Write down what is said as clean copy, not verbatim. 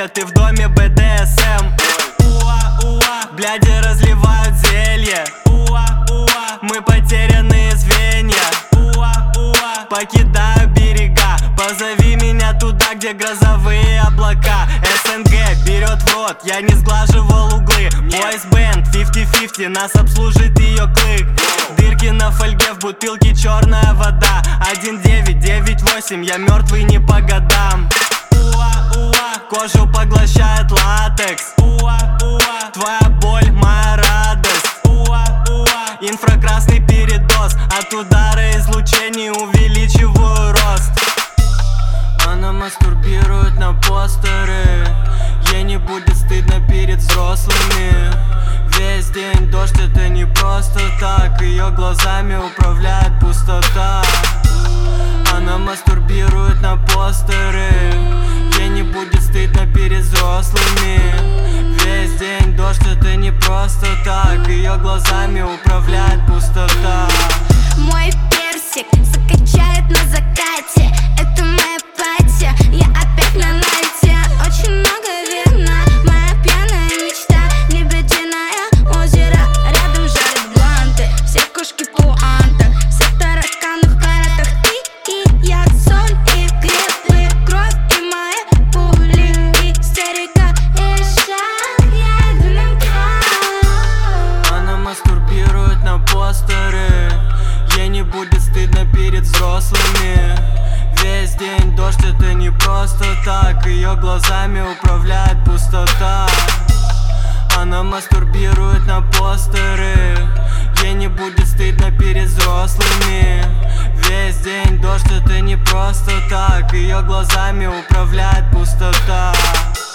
Бля, ты в доме БДСМ. Уа-уа, бляди разливают зелье. Уа-уа, мы потерянные звенья. Уа-уа, покидаю берега. Позови меня туда, где грозовые облака. СНГ берет в рот, я не сглаживал углы. Boys Band 50-50, нас обслужит ее клык. Дырки на фольге, в бутылке черная вода. 1998, я мертвый не по годам. Уа-уа, кожу поглощает латекс. Уа-уа, твоя боль, моя радость. Уа-уа, инфракрасный передоз. От удара излучений увеличиваю рост. Она мастурбирует на постеры. Ей не будет стыдно перед взрослыми. Весь день дождь, это не просто так. Ее глазами управляет пустота. Она мастурбирует на постеры. Ей не будет стыдно перед взрослыми. Весь день дождь, это не просто так. Ее глазами управляет пустота. Мой персик закачает на закате. Это моя платье, я опять на найте. Очень много вина, моя пьяная мечта. Лебединое озеро, рядом жарят бланты. Все кошки пуанта, все тараканы в каратах. Ты и я, соль и грибы, кровь и мои пули. Истерика и шаг, я иду на край. Она мастурбирует на постеры. Ей не будет стыдно перед взрослыми. Весь день дождь, это не просто так. Ее глазами управляет пустота. Она мастурбирует на постеры. Ей не будет стыдно перед взрослыми. Весь день дождь, это не просто так. Ее глазами управляет пустота.